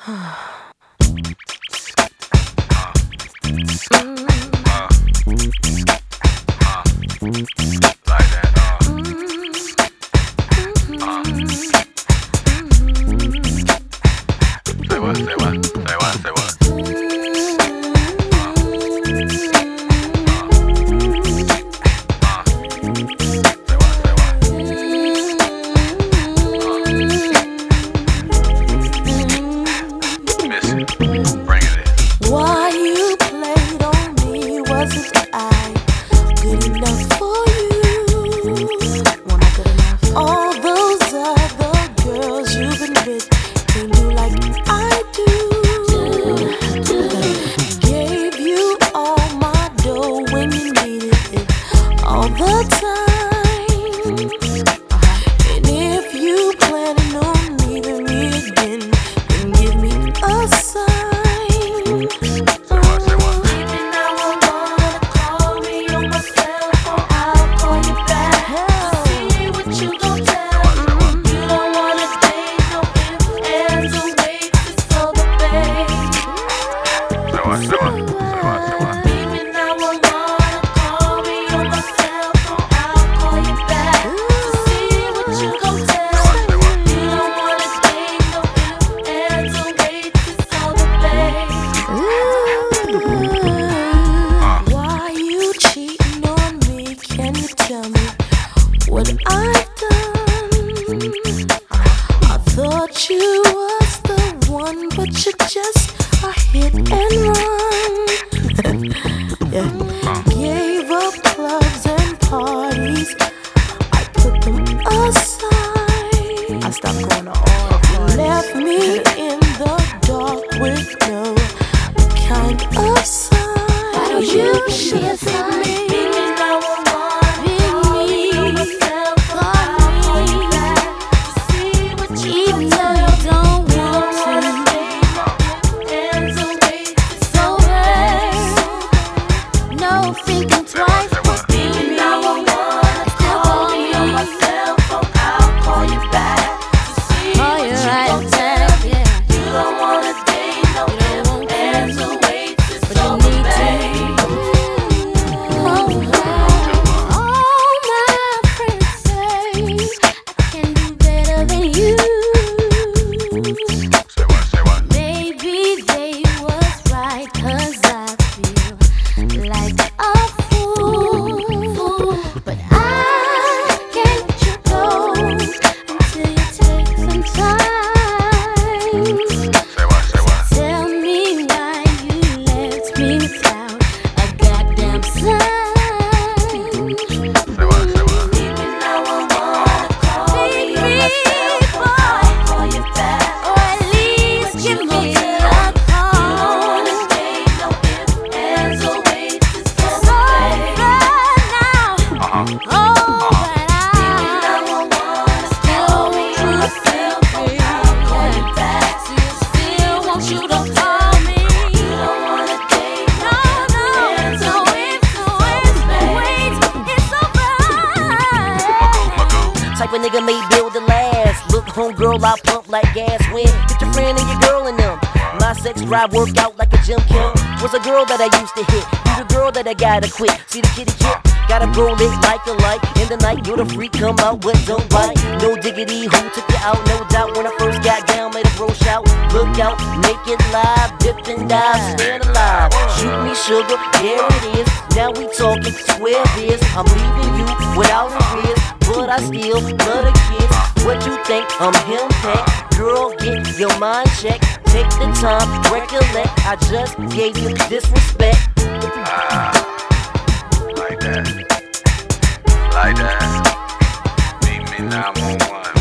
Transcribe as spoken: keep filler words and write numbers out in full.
Work out like a gym kid. Was a girl that I used to hit. You the girl that I gotta quit. See the kitty kid, gotta roll it like a light. In the night, you're the freak, come out, what don't bite. No diggity, who took you out? No doubt when I first got down, made a bro shout. Look out, make it live, dip and dive, stand alive. Shoot me sugar, there it is. Now we talking, swear this. I'm leaving you without a risk, but I still love a kiss. What you think? I'm him tech. Girl, get your mind checked. Take the time, recollect, I just gave you disrespect. Ah, like that, like that. Meet me nine one one.